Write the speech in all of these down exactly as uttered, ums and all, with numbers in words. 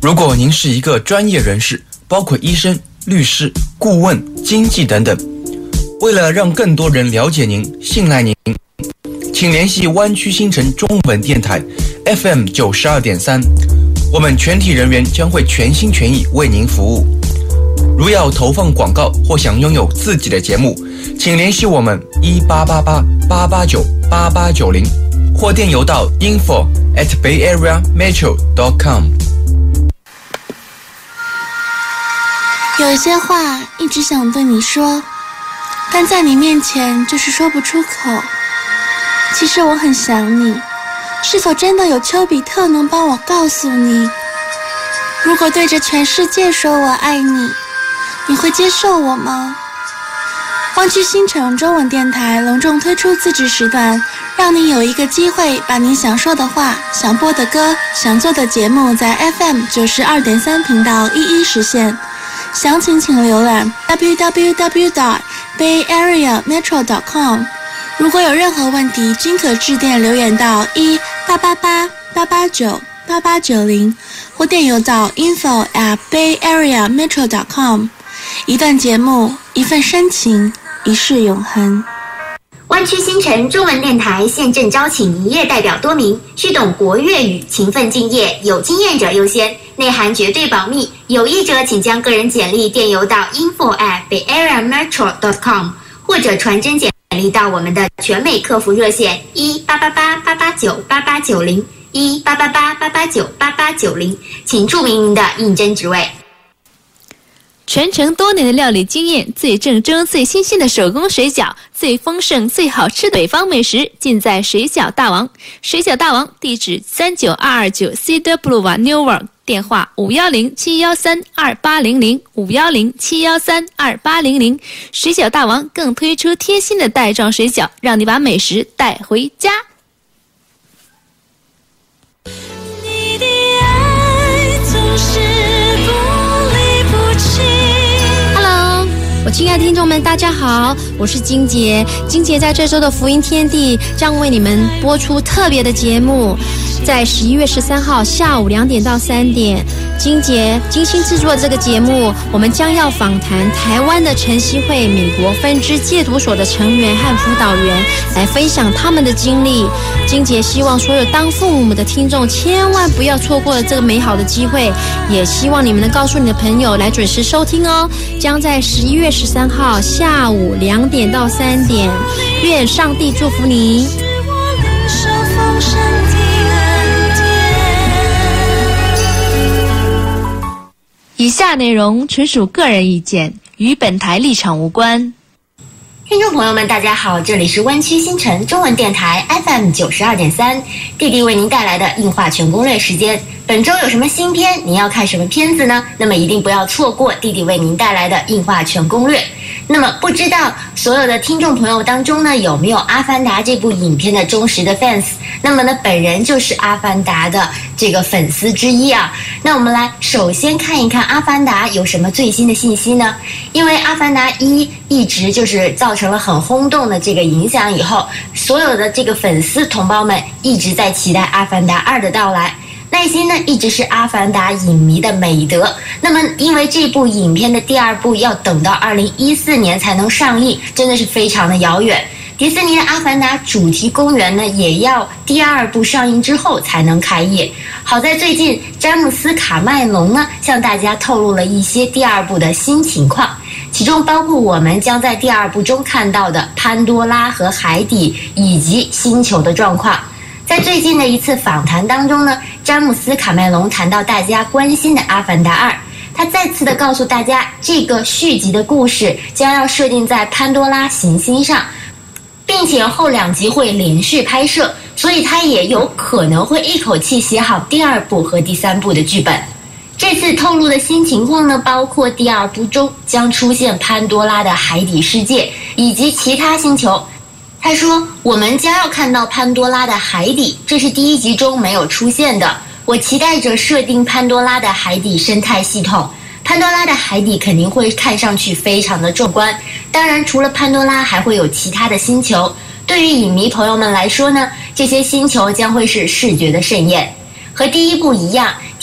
如果您是一个专业人士，包括医生、律师、顾问、经纪等等，为了让更多人了解您、信赖您，请联系湾区新城中文电台 F M 九十二点三，我们全体人员将会全心全意为您服务。如要投放广告或想拥有自己的节目，请联系我们一八八八八八九八八九零，或电邮到 info at bay area metro dot com。 有一些话一直想对你说，但在你面前就是说不出口。其实我很想你，是否真的有丘比特能帮我告诉你？如果对着全世界说我爱你，你会接受我吗？湾区新城中文电台隆重推出自制时段，让你有一个机会把你想说的话、想播的歌、想做的节目在 F M 九十二点三频道一一实现。详情请浏览 w w w dot bay area metro dot com。 如果有任何问题，均可致电留言到一八八八八八九八八九零，或电邮到 info at bay area metro dot com。 一段节目，一份深情，一世永恒。 湾区新城中文电台现正招请营业代表多名，需懂国粤语，勤奋敬业，有经验者优先，内涵绝对保密。有意者请将个人简历电邮到 info at bay area metro dot com， 或者传真简历到我们的全美客服热线一八八八八八九八八九零一八八八八八九八八九零，请注明您的应征职位。 传承多年的料理经验，最正宗最新鲜的手工水饺，最丰盛最好吃的北方美食，尽在水饺大王。水饺大王地址三九二二九 Cedar Boulevard Newark， 电话五一零七一三二八零零 五一零七一三二八零零。水饺大王更推出贴心的袋装水饺，让你把美食带回家。 你的爱总是我亲爱的听众们，大家好，我是金杰。金杰在这周的福音天地将为你们播出特别的节目，在十一月十三号下午两点到三点，金杰精心制作的这个节目，我们将要访谈台湾的晨曦会美国分支戒毒所的成员和辅导员，来分享他们的经历。金杰希望所有当父母的听众千万不要错过了这个美好的机会，也希望你们能告诉你的朋友来准时收听哦。将在十一月十三号下午两点到三点，愿上帝祝福你。 以下内容纯属个人意见，与本台立场无关。 听众朋友们大家好，这里是湾区新城中文电台 F M 九十二点三，弟弟为您带来的映画全攻略时间。本周有什么新片，您要看什么片子呢？那么一定不要错过弟弟为您带来的映画全攻略。那么不知道所有的听众朋友当中呢，有没有阿凡达这部影片的忠实的 fans？ 那么呢，本人就是阿凡达的这个粉丝之一啊。那我们来首先看一看阿凡达有什么最新的信息呢？因为阿凡达一一直就是造成了很轰动的这个影响以后，所有的这个粉丝同胞们一直在期待阿凡达二的到来。耐心呢一直是阿凡达影迷的美德，那么因为这部影片的第二部要等到二零一四年才能上映，真的是非常的遥远。迪士尼的阿凡达主题公园呢也要第二部上映之后才能开业。好在最近詹姆斯卡麦隆呢向大家透露了一些第二部的新情况，其中包括我们将在第二部中看到的潘多拉和海底以及星球的状况。在最近的一次访谈当中呢，詹姆斯卡麦隆谈到大家关心的阿凡达二，他再次的告诉大家，这个续集的故事将要设定在潘多拉行星上，并且后两集会连续拍摄，所以他也有可能会一口气写好第二部和第三部的剧本。这次透露的新情况呢，包括第二部中将出现潘多拉的海底世界以及其他星球。他说，我们将要看到潘多拉的海底，这是第一集中没有出现的。我期待着设定潘多拉的海底生态系统，潘多拉的海底肯定会看上去非常的壮观。当然除了潘多拉还会有其他的星球，对于影迷朋友们来说呢，这些星球将会是视觉的盛宴。和第一部一样，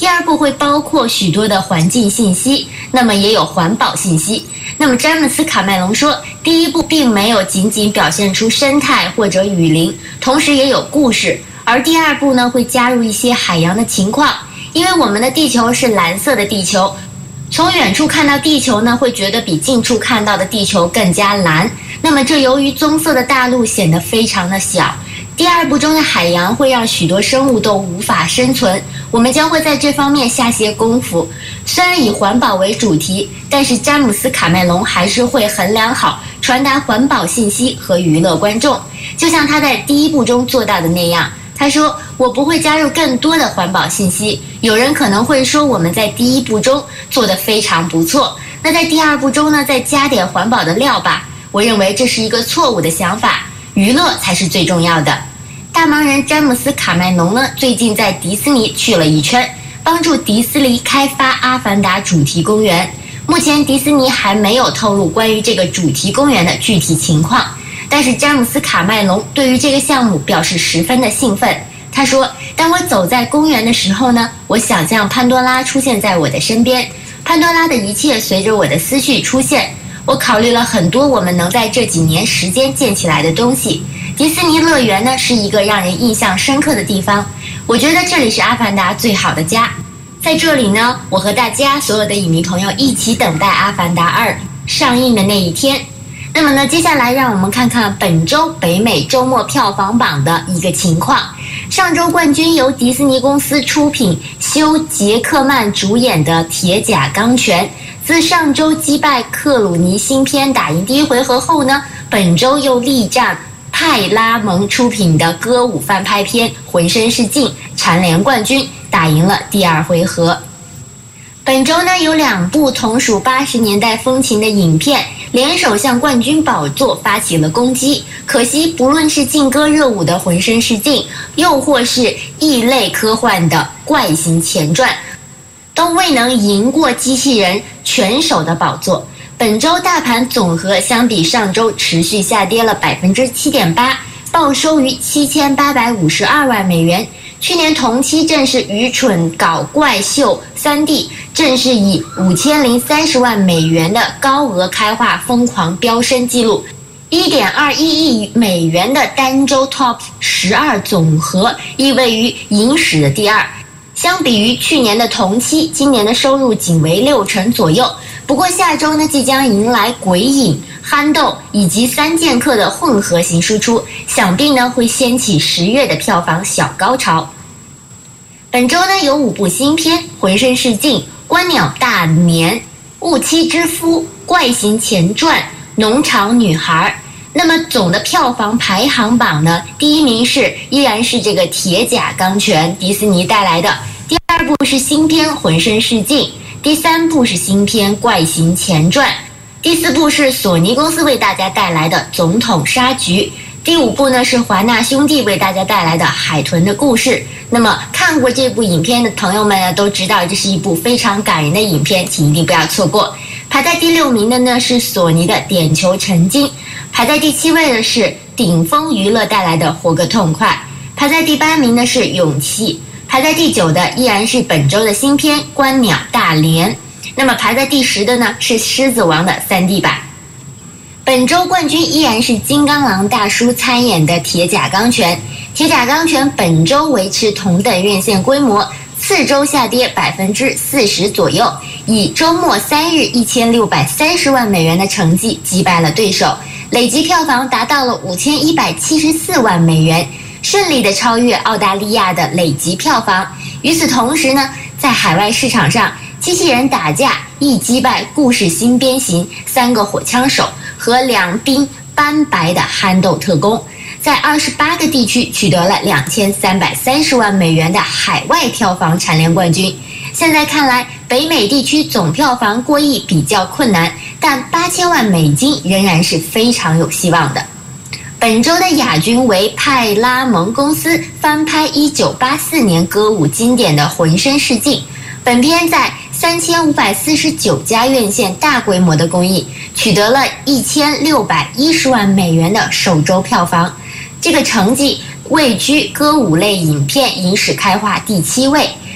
第二部会包括许多的环境信息，那么也有环保信息。那么詹姆斯·卡麦隆说，第一部并没有仅仅表现出生态或者雨林，同时也有故事。而第二部呢，会加入一些海洋的情况，因为我们的地球是蓝色的地球，从远处看到地球呢，会觉得比近处看到的地球更加蓝。那么这由于棕色的大陆显得非常的小。第二部中的海洋会让许多生物都无法生存，我们将会在这方面下些功夫。虽然以环保为主题，但是詹姆斯·卡麦隆还是会衡量好传达环保信息和娱乐观众，就像他在第一部中做到的那样。他说，我不会加入更多的环保信息。有人可能会说我们在第一部中做得非常不错，那在第二部中呢，再加点环保的料吧。我认为这是一个错误的想法，娱乐才是最重要的。大忙人詹姆斯·卡麦隆呢，最近在迪士尼去了一圈，帮助迪士尼开发阿凡达主题公园。目前迪士尼还没有透露关于这个主题公园的具体情况，但是詹姆斯·卡麦隆对于这个项目表示十分的兴奋。他说，当我走在公园的时候呢，我想象潘多拉出现在我的身边，潘多拉的一切随着我的思绪出现。我考虑了很多我们能在这几年时间建起来的东西。迪士尼乐园呢，是一个让人印象深刻的地方，我觉得这里是阿凡达最好的家。在这里呢，我和大家所有的影迷朋友一起等待阿凡达二上映的那一天。那么呢，接下来让我们看看本周北美周末票房榜的一个情况。上周冠军由迪士尼公司出品，休·杰克曼主演的《铁甲钢拳》，自上周击败克鲁尼新片打赢第一回合后呢，本周又力战派拉蒙出品的歌舞翻拍片《浑身是劲》，蝉联冠军，打赢了第二回合。本周呢，有两部同属八十年代风情的影片联手向冠军宝座发起了攻击，可惜不论是劲歌热舞的《浑身是劲》，又或是异类科幻的《怪形前传》，都未能赢过机器人拳手的宝座。本周大盘总和相比上周持续下跌了 百分之七点八， 报收于七千八百五十二万美元。去年同期正是愚蠢搞怪秀 三 D， 正是以五千零三十万美元的高额开画疯狂飙升纪录， 一点二一亿美元的单周 Top 十二总和亦位于影史的第二。相比于去年的同期，今年的收入仅为六成左右。不过下周呢，即将迎来鬼影、憨豆以及三剑客的混合型输出，想必呢会掀起十月的票房小高潮。本周呢有五部新片：《浑身是劲》、《观鸟大年》、《误妻之夫》、《怪形前传》、《农场女孩》。那么总的票房排行榜呢，第一名是依然是这个《铁甲钢拳》，迪士尼带来的；第二部是新片《浑身是劲》，第三部是新片《怪形前传》，第四部是索尼公司为大家带来的《总统杀局》，第五部呢是华纳兄弟为大家带来的《海豚的故事》。那么看过这部影片的朋友们呢，都知道这是一部非常感人的影片，请一定不要错过。排在第六名的呢是索尼的《点球成金》，排在第七位的是顶峰娱乐带来的《活个痛快》，排在第八名的是《勇气》，排在第九的依然是本周的新片《观鸟大连》。那么排在第十的呢是《狮子王》的 三 D 版。本周冠军依然是金刚狼大叔参演的《铁甲钢拳》。《铁甲钢拳》本周维持同等院线规模，次周下跌 百分之四十 左右，以周末三日一千六百三十万美元的成绩击败了对手，累计票房达到了五千一百七十四万美元，顺利的超越澳大利亚的累计票房。与此同时呢，在海外市场上，机器人打架亦击败故事新编型、三个火枪手和两兵斑白的憨豆特工，在二十八个地区取得了两千三百三十万美元的海外票房蝉联冠军。现在看来，北美地区总票房过亿比较困难，但八千万美金仍然是非常有希望的。本周的亚军为派拉蒙公司翻拍一九八四年歌舞经典的《浑身是劲》。本片在三千五百四十九家院线大规模的公映，取得了一千六百一十万美元的首周票房，这个成绩位居歌舞类影片影史开画第七位。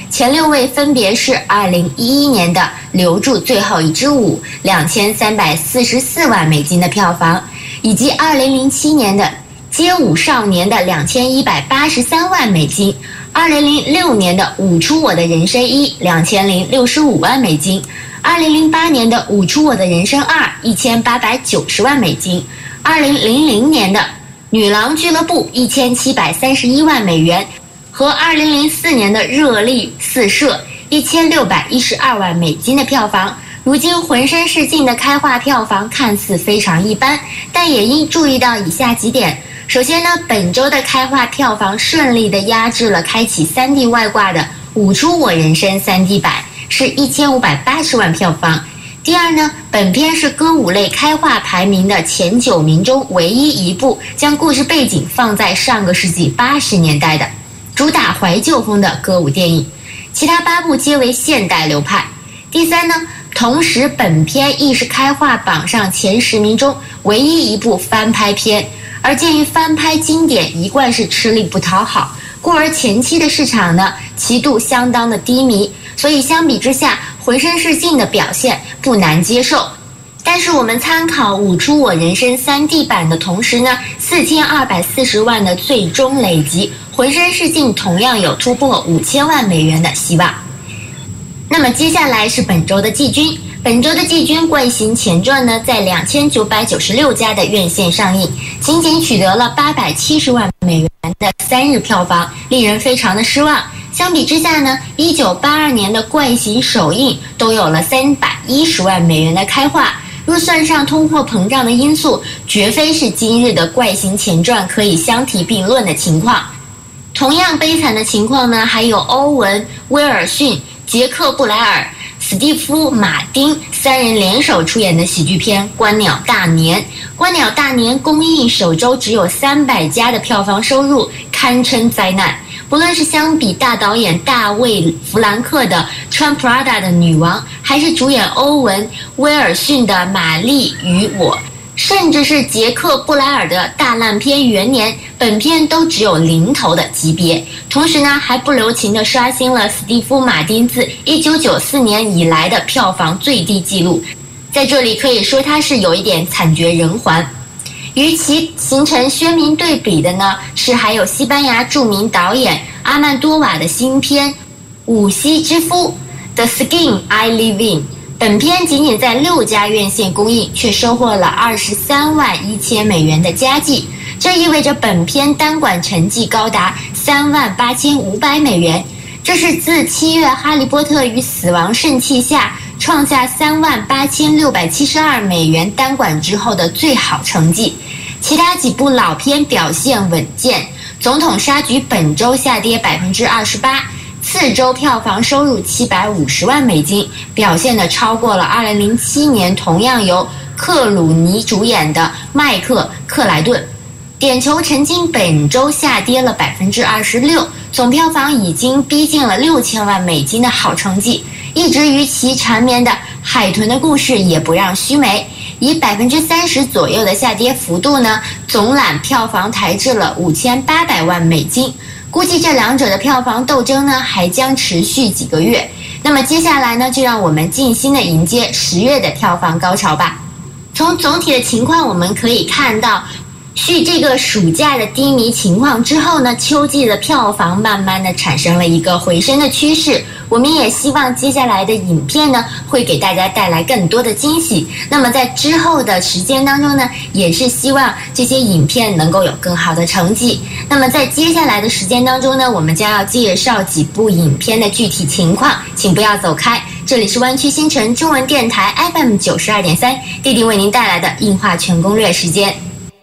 前六位分别是二零一一年的《留住最后一支舞》两千三百四十四万美金的票房，以及二零零七年的《街舞少年》的两千一百八十三万美金，二零零六年的《舞出我的人生一》两千零六十五万美金，二零零八年的《舞出我的人生二》一千八百九十万美金，二零零零年的《女郎俱乐部》一千七百三十一万美元，和二零零四年的《热力四射》一千六百一十二万美金的票房。如今浑身是劲的开画票房看似非常一般，但也应注意到以下几点。首先呢，本周的开画票房顺利的压制了开启 三 D 外挂的《舞出我人生》三 D 版，是一千五百八十万票房。第二呢，本片是歌舞类开画排名的前九名中唯一一部将故事背景放在上个世纪八十年代的主打怀旧风的歌舞电影，其他八部皆为现代流派。第三呢，同时本片亦是开画榜上前十名中唯一一部翻拍片，而鉴于翻拍经典一贯是吃力不讨好，故而前期的市场呢其度相当的低迷，所以相比之下浑身是劲的表现不难接受。但是我们参考《舞出我人生》三 D 版的同时呢，四千二百四十万的最终累积，浑身是劲同样有突破五千万美元的希望。那么接下来是本周的季军。本周的季军《怪形前传》呢，在两千九百九十六家的院线上映，仅仅取得了八百七十万美元的三日票房，令人非常的失望。相比之下呢，一九八二年的《怪形》首映都有了三百一十万美元的开画，若算上通货膨胀的因素，绝非是今日的《怪形前传》可以相提并论的情况。同样悲惨的情况呢，还有欧文、威尔逊、杰克布莱尔、史蒂夫·马丁三人联手出演的喜剧片《观鸟大年》。《观鸟大年》公映首周只有三百家的票房收入，堪称灾难。不论是相比大导演大卫·弗兰克的《穿 Prada 的女王》，还是主演欧文·威尔逊的《玛丽与我》，甚至是杰克布莱尔的大烂片《元年》，本片都只有零头的级别。同时呢，还不留情地刷新了史蒂夫·马丁自一九九四年以来的票房最低纪录。在这里可以说他是有一点惨绝人寰。与其形成鲜明对比的呢，是还有西班牙著名导演阿曼多瓦的新片《五溪之夫》The Skin I Live In。本片仅仅在六家院线公映，却收获了二十三万一千美元的佳绩，这意味着本片单馆成绩高达三万八千五百美元，这是自七月《哈利波特与死亡圣器》下创下三万八千六百七十二美元单馆之后的最好成绩。其他几部老片表现稳健，《总统杀局》本周下跌百分之二十八。次周票房收入七百五十万美金，表现的超过了二零零七年同样由克鲁尼主演的麦克克莱顿。点球成金本周下跌了百分之二十六，总票房已经逼近了六千万美金的好成绩。一直与其缠绵的海豚的故事也不让须眉，以百分之三十左右的下跌幅度呢，总揽票房抬至了五千八百万美金。估计这两者的票房斗争呢，还将持续几个月。那么接下来呢，就让我们静心的迎接十月的票房高潮吧。从总体的情况我们可以看到，续这个暑假的低迷情况之后呢，秋季的票房慢慢的产生了一个回升的趋势。我们也希望接下来的影片呢，会给大家带来更多的惊喜。那么在之后的时间当中呢，也是希望这些影片能够有更好的成绩。那么在接下来的时间当中呢，我们将要介绍几部影片的具体情况，请不要走开。这里是湾区新城中文电台 F M 九十二点三，弟弟为您带来的映画全攻略时间。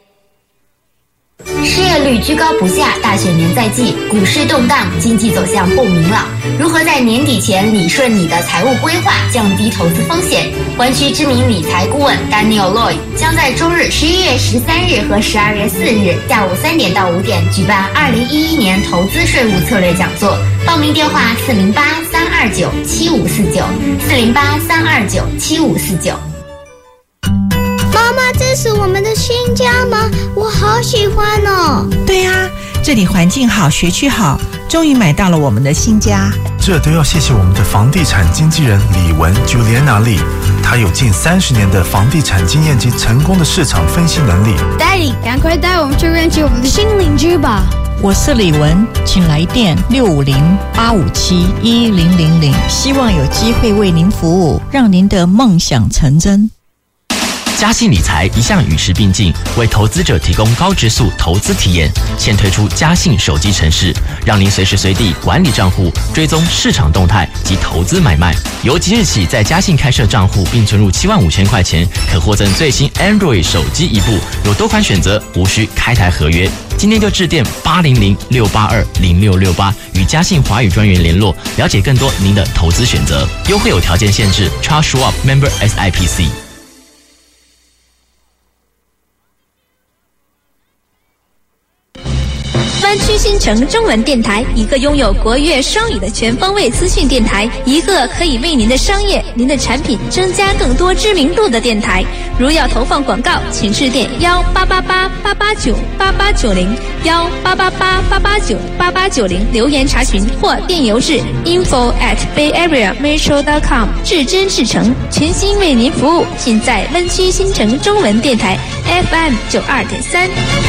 失业率居高不下，大选年在即，股市动荡，经济走向不明朗。如何在年底前理顺你的财务规划，降低投资风险？湾区知名理财顾问 Daniel Lloyd 将在周日十一月十三日和十二月四日下午三点到五点举办二零一一年投资税务策略讲座。报名电话四零八三二九七五四九四零八三二九七五四九。 妈妈，这是我们的新家吗？我好喜欢哦。 对呀、啊， 这里环境好，学区好，终于买到了我们的新家。 这都要谢谢我们的房地产经纪人李文 Juliana Lee， 她有近三十年的房地产经验及成功的市场分析能力。 Daddy， 赶快带我们去认识我们的新邻居吧。 我是李文，请来电六五零八五七一零零零，希望有机会为您服务，让您的梦想成真。 嘉信理财一向与时并进，为投资者提供高质素投资体验。现推出嘉信手机程式，让您随时随地管理账户，追踪市场动态及投资买卖。由即日起在嘉信开设账户并存入七万五千块钱，可获赠最新 Android 手机一部，有多款选择，无需开台合约。今天就致电八零零六八二零六六八与嘉信华语专员联络，了解更多您的投资选择。优惠有条件限制 ，Charles Schwab Member S I P C。 湾区新城中文电台，一个拥有国粤双语的全方位资讯电台，一个可以为您的商业、您的产品增加更多知名度的电台。如要投放广告，请致电幺八八八八八九八八九零幺八八八八八九八八九零留言查询，或电邮至 info at bayareametro dot com。至真至诚，全心为您服务，尽在湾区新城中文电台 F M 九二点三。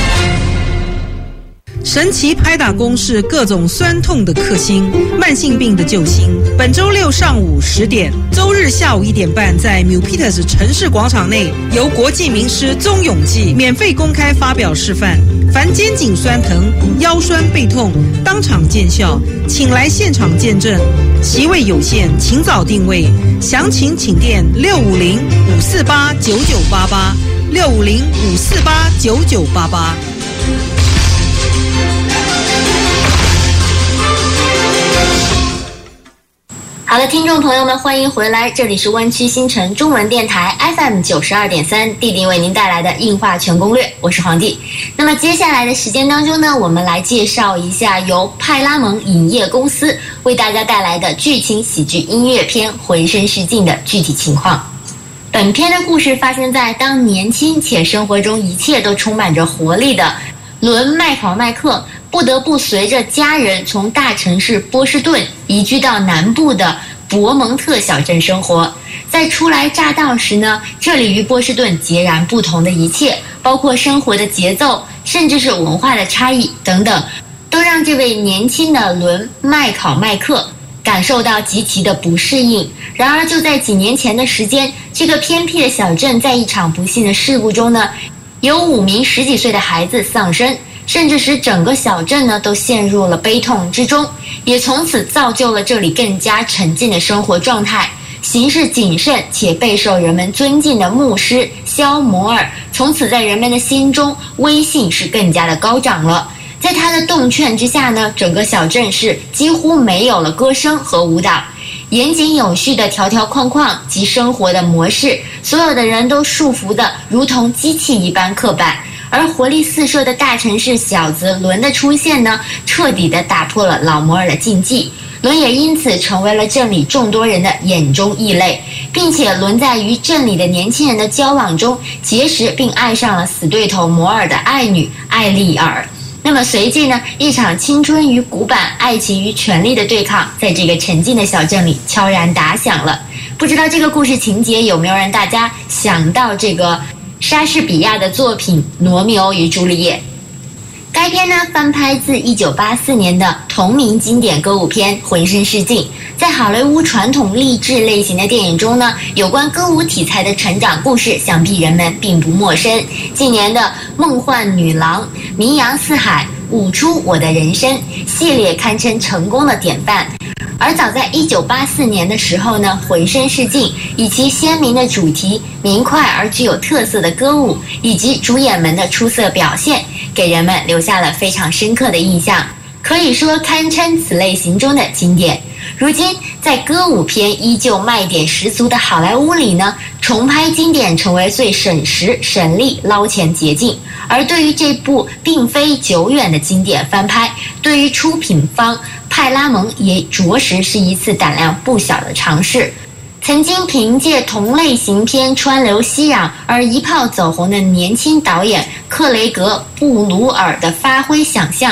神奇拍打公式，各种酸痛的克星，慢性病的救星。本周六上午十点，周日下午一点半，在 Milpitas 城市广场内，由国际名师宗永记免费公开发表示范。凡肩颈酸疼、腰酸背痛，当场见效，请来现场见证。席位有限，请早定位。详情请电六五零五四八九九八八六五零五四八九九八八。 好的，听众朋友们，欢迎回来，这里是湾区新城中文电台 F M 九十二点三，弟弟为您带来的映画全攻略，我是黄弟。那么接下来的时间当中呢，我们来介绍一下由派拉蒙影业公司为大家带来的剧情喜剧音乐片《浑身是劲》的具体情况。本片的故事发生在当年轻且生活中一切都充满着活力的伦麦考麦克不得不随着家人从大城市波士顿移居到南部的博蒙特小镇生活。在初来乍到时呢，这里与波士顿截然不同的一切，包括生活的节奏，甚至是文化的差异等等，都让这位年轻的伦麦考麦克感受到极其的不适应。然而就在几年前的时间，这个偏僻的小镇在一场不幸的事故中呢，有五名十几岁的孩子丧生，甚至使整个小镇呢都陷入了悲痛之中，也从此造就了这里更加沉静的生活状态。行事谨慎且备受人们尊敬的牧师肖摩尔，从此在人们的心中威信是更加的高涨了。在他的动劝之下呢，整个小镇是几乎没有了歌声和舞蹈，严谨有序的条条框框及生活的模式，所有的人都束缚的如同机器一般刻板。而活力四射的大城市小子伦的出现呢，彻底的打破了老摩尔的禁忌。伦也因此成为了镇里众多人的眼中异类，并且伦在与镇里的年轻人的交往中结识并爱上了死对头摩尔的爱女艾丽尔。那么随即呢，一场青春与古板、爱情与权力的对抗，在这个沉静的小镇里悄然打响了。不知道这个故事情节有没有让大家想到这个莎士比亚的作品《罗密欧与朱丽叶》。该片呢翻拍自一九八四年的同名经典歌舞片《浑身是劲》。在好莱坞传统励志类型的电影中呢，有关歌舞题材的成长故事想必人们并不陌生。近年的《梦幻女郎》、《名扬四海》、《舞出我的人生》系列堪称成功的典范。而早在一九八四年的时候呢，《浑身是劲》以其鲜明的主题、明快而具有特色的歌舞以及主演们的出色表现，给人们留下了非常深刻的印象，可以说堪称此类型中的经典。如今在歌舞片依旧卖点十足的好莱坞里呢，重拍经典成为最省时省力捞钱捷径。而对于这部并非久远的经典翻拍，对于出品方派拉蒙也着实是一次胆量不小的尝试。曾经凭借同类型片川流熙攘而一炮走红的年轻导演克雷格·布鲁尔的发挥想象，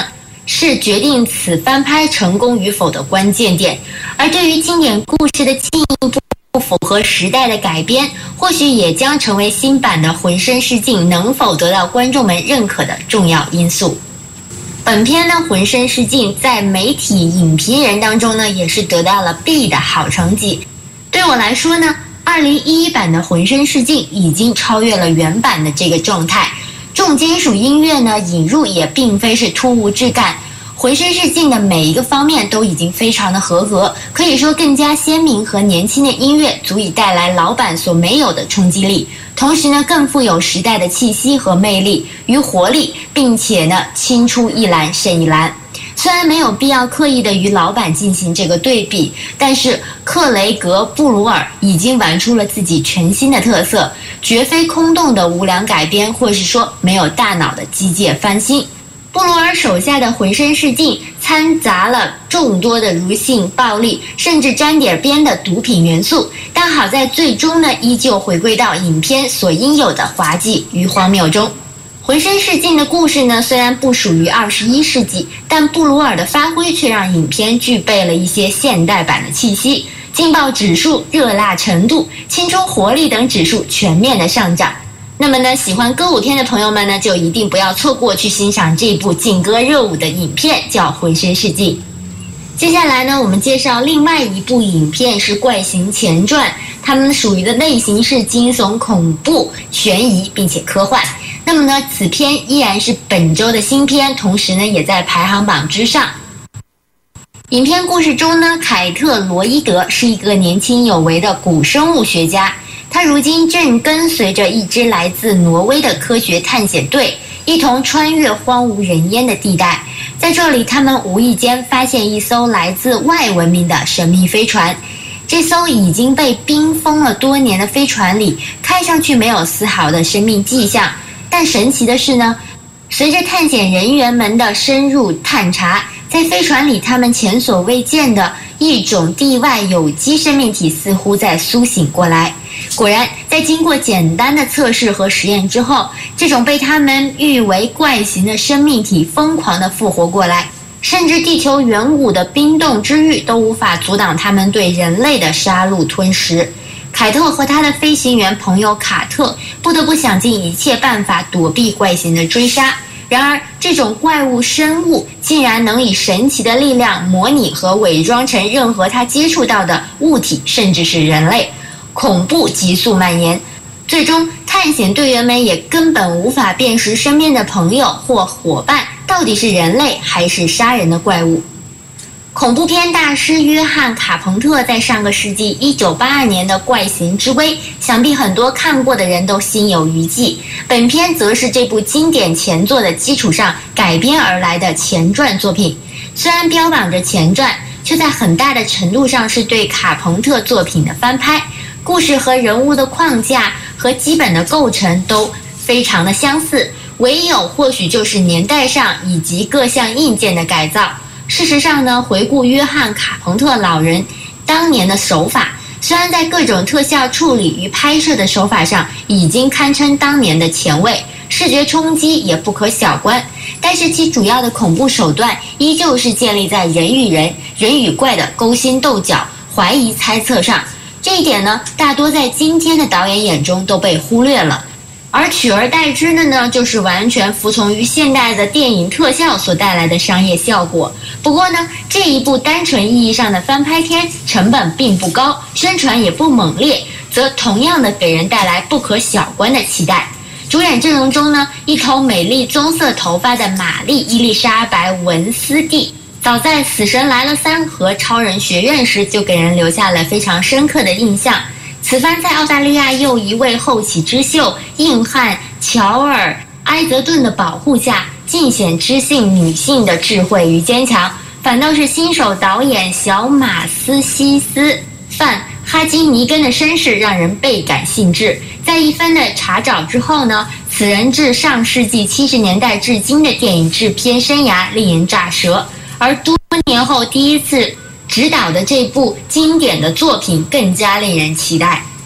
是决定此翻拍成功与否的关键点。而对于经典故事的进一步符合时代的改编，或许也将成为新版的《浑身是劲》能否得到观众们认可的重要因素。本片呢，《浑身是劲》在媒体影评人当中呢，也是得到了 B 的好成绩。对我来说呢，二零一一版的《浑身是劲》已经超越了原版的这个状态。重金属音乐呢引入也并非是突兀质感，浑身是劲的每一个方面都已经非常的合格，可以说更加鲜明和年轻的音乐足以带来老版所没有的冲击力，同时呢更富有时代的气息和魅力与活力，并且呢青出一蓝胜一蓝。虽然没有必要刻意的与老版进行这个对比，但是克雷格·布鲁尔已经玩出了自己全新的特色，绝非空洞的无良改编，或是说没有大脑的机械翻新。布鲁尔手下的浑身是劲掺杂了众多的儒性、暴力，甚至沾点边的毒品元素，但好在最终呢依旧回归到影片所应有的滑稽与荒谬中。浑身是劲的故事呢，虽然不属于二十一世纪，但布鲁尔的发挥却让影片具备了一些现代版的气息，劲爆指数、热辣程度、青春活力等指数全面的上涨。那么呢，喜欢歌舞片的朋友们呢，就一定不要错过去欣赏这部劲歌热舞的影片，叫《浑身是劲》。接下来呢，我们介绍另外一部影片是《怪形前传》，它们属于的类型是惊悚、恐怖、悬疑，并且科幻。那么呢，此片依然是本周的新片，同时呢，也在排行榜之上。影片故事中呢，凯特·罗伊德是一个年轻有为的古生物学家，他如今正跟随着一支来自挪威的科学探险队，一同穿越荒无人烟的地带。在这里，他们无意间发现一艘来自外文明的神秘飞船。这艘已经被冰封了多年的飞船里，看上去没有丝毫的生命迹象。但神奇的是呢，随着探险人员们的深入探查，在飞船里他们前所未见的一种地外有机生命体似乎在苏醒过来。果然，在经过简单的测试和实验之后，这种被他们誉为怪形的生命体疯狂地复活过来，甚至地球远古的冰冻之域都无法阻挡他们对人类的杀戮吞食。凯特和他的飞行员朋友卡特不得不想尽一切办法躲避怪形的追杀。然而，这种怪物生物竟然能以神奇的力量模拟和伪装成任何他接触到的物体，甚至是人类。恐怖急速蔓延，最终探险队员们也根本无法辨识身边的朋友或伙伴到底是人类还是杀人的怪物。恐怖片大师约翰·卡彭特在上个世纪一九八二年的《怪形之威》，想必很多看过的人都心有余悸。本片则是这部经典前作的基础上改编而来的前传作品。虽然标榜着前传，却在很大的程度上是对卡彭特作品的翻拍。故事和人物的框架和基本的构成都非常的相似，唯有或许就是年代上以及各项硬件的改造。事实上呢，回顾约翰·卡彭特老人当年的手法，虽然在各种特效处理与拍摄的手法上已经堪称当年的前卫，视觉冲击也不可小观，但是其主要的恐怖手段依旧是建立在人与人、人与怪的勾心斗角、怀疑猜测上。这一点呢，大多在今天的导演眼中都被忽略了。而取而代之的呢，就是完全服从于现代的电影特效所带来的商业效果。不过呢，这一部单纯意义上的翻拍片成本并不高，宣传也不猛烈，则同样的给人带来不可小观的期待。主演阵容中呢，一头美丽棕色头发的玛丽·伊丽莎白·文斯蒂，早在《死神来了三》和《超人学院》时就给人留下了非常深刻的印象。此番在澳大利亚又一位后起之秀硬汉乔尔·埃泽顿的保护下，尽显知性女性的智慧与坚强，反倒是新手导演小马斯西斯范哈金尼根的身世让人倍感兴致。在一番的查找之后呢，此人自上世纪七十年代至今的电影制片生涯令人咋舌，而多年后第一次执导的这部经典的作品更加令人期待。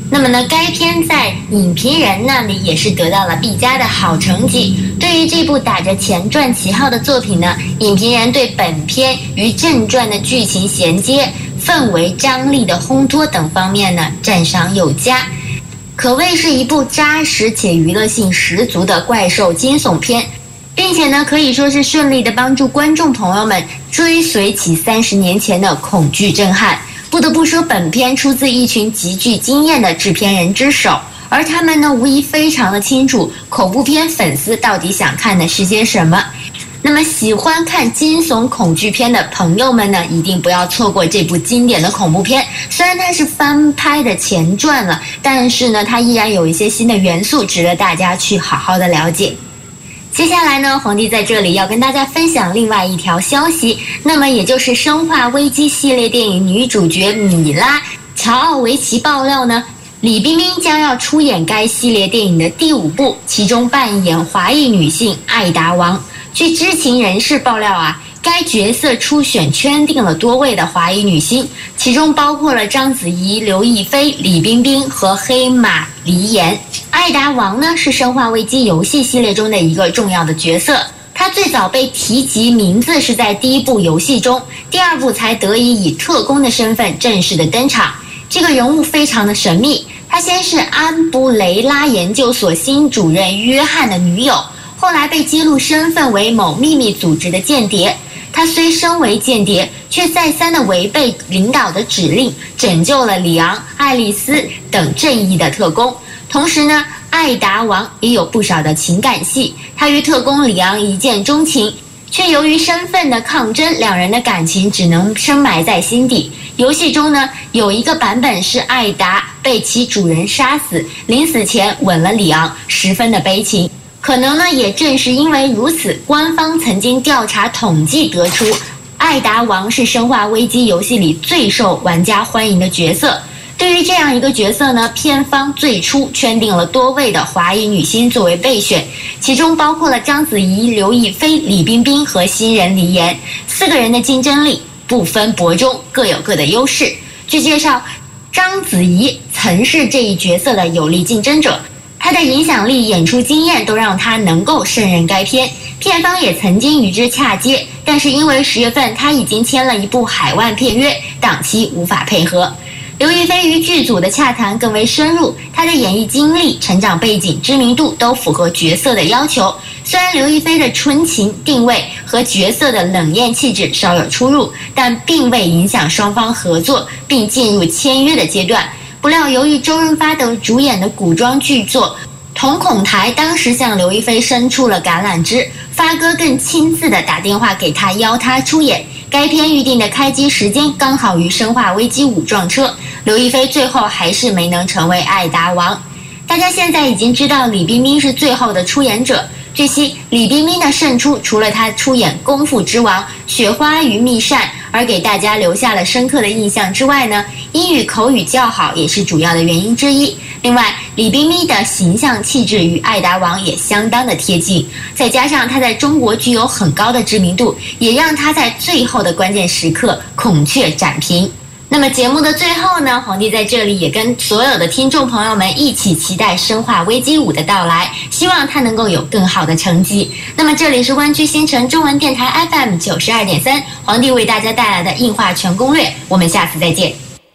那么呢，该片在影评人那里也是得到了必佳的好成绩。对于这部打着前传旗号的作品呢，影评人对本片与正传的剧情衔接、氛围张力的烘托等方面呢，赞赏有加，可谓是一部扎实且娱乐性十足的怪兽惊悚片，并且呢，可以说是顺利的帮助观众朋友们追随起三十年前的恐惧震撼。不得不说，本片出自一群极具经验的制片人之手，而他们呢，无疑非常的清楚恐怖片粉丝到底想看的是些什么。那么喜欢看惊悚恐惧片的朋友们呢，一定不要错过这部经典的恐怖片。虽然它是翻拍的前传了，但是呢，它依然有一些新的元素值得大家去好好的了解。接下来呢，皇帝在这里要跟大家分享另外一条消息，那么也就是《生化危机》系列电影女主角米拉·乔奥维奇爆料呢，李冰冰将要出演该系列电影的第五部，其中扮演华裔女性艾达王。据知情人士爆料啊，该角色初选圈定了多位的华裔女星，其中包括了章子怡、刘亦菲、李冰冰和黑马梨岩。艾达王呢，是《生化危机》游戏系列中的一个重要的角色，他最早被提及名字是在第一部游戏中，第二部才得以以特工的身份正式的登场。这个人物非常的神秘，他先是安布雷拉研究所新主任约翰的女友，后来被揭露身份为某秘密组织的间谍。他虽身为间谍，却再三的违背领导的指令，拯救了里昂、爱丽丝等正义的特工。同时呢，艾达王也有不少的情感戏，他与特工里昂一见钟情，却由于身份的抗争，两人的感情只能深埋在心底。游戏中呢，有一个版本是艾达被其主人杀死，临死前吻了里昂，十分的悲情。可能呢，也正是因为如此，官方曾经调查统计得出，艾达王是《生化危机》游戏里最受玩家欢迎的角色。对于这样一个角色呢，片方最初圈定了多位的华裔女星作为备选，其中包括了章子怡、刘亦菲、李冰冰和新人梨岩，四个人的竞争力不分伯仲，各有各的优势。据介绍，章子怡曾是这一角色的有力竞争者，她的影响力、演出经验都让她能够胜任该片。片方也曾经与之洽接，但是因为十月份她已经签了一部海外片约，档期无法配合。刘亦菲与剧组的洽谈更为深入，她的演艺经历、成长背景、知名度都符合角色的要求。虽然刘亦菲的纯情定位和角色的冷艳气质稍有出入，但并未影响双方合作并进入签约的阶段。不料由于周润发等主演的古装剧作，瞳孔台当时向刘亦菲伸出了橄榄枝，发哥更亲自的打电话给她邀她出演。该片预定的开机时间刚好与《生化危机五》撞车，刘亦菲最后还是没能成为艾达王。大家现在已经知道李冰冰是最后的出演者。据悉，李冰冰的胜出除了她出演《功夫之王》《雪花与蜜扇》而给大家留下了深刻的印象之外呢，英语口语较好也是主要的原因之一。另外，李冰冰的形象气质与艾达王也相当的贴近，再加上她在中国具有很高的知名度，也让她在最后的关键时刻孔雀斩屏。那么节目的最后呢，皇帝在这里也跟所有的听众朋友们一起期待《生化危机五》的到来，希望它能够有更好的成绩。那么这里是湾区新城中文电台 F M 九十二点三，皇帝为大家带来的映画全攻略，我们下次再见。